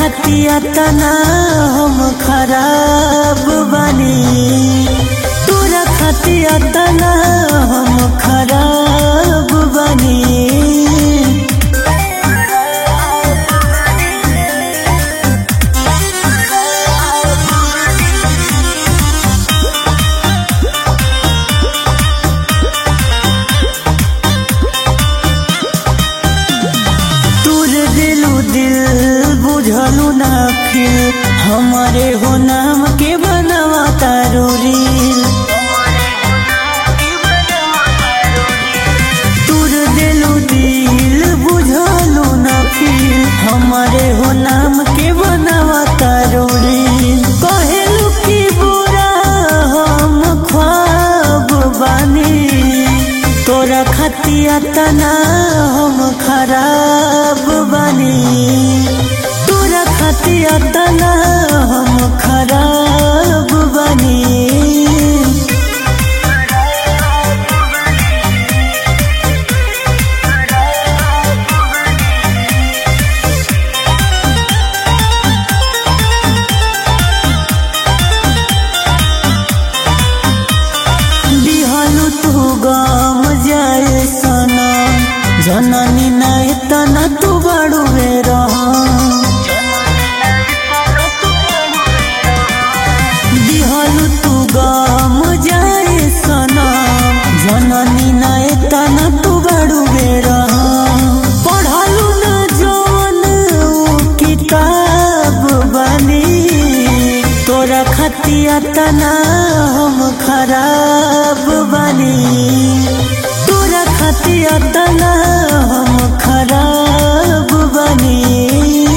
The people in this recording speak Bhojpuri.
खतिया तना हम खराब बानी, तोरा खतिया तना हम खराब बानी। बुझलू ना फिर हमारे हो नाम के बनवा तारू रील, तुर दिलू दिल बुझलू ना फिर हमारे हो नाम के बनवा तारू रील। कहेलू की बुरा हम ख्वाब बानी, तोरा खतिया तना हम खराब बानी, खतिया तना हम खराब बानी। दिहलू तू गम जाए सना, जननी नहीं तना तू बड़ू बेरा। तू गम जाए सना, जननी नाय तना तू बड़ू बेरा। पढ़लू न जवन किताब बानी, तोरा खतिया तना हम खराब बानी, तोरा खतिया तना हम खराब बानी।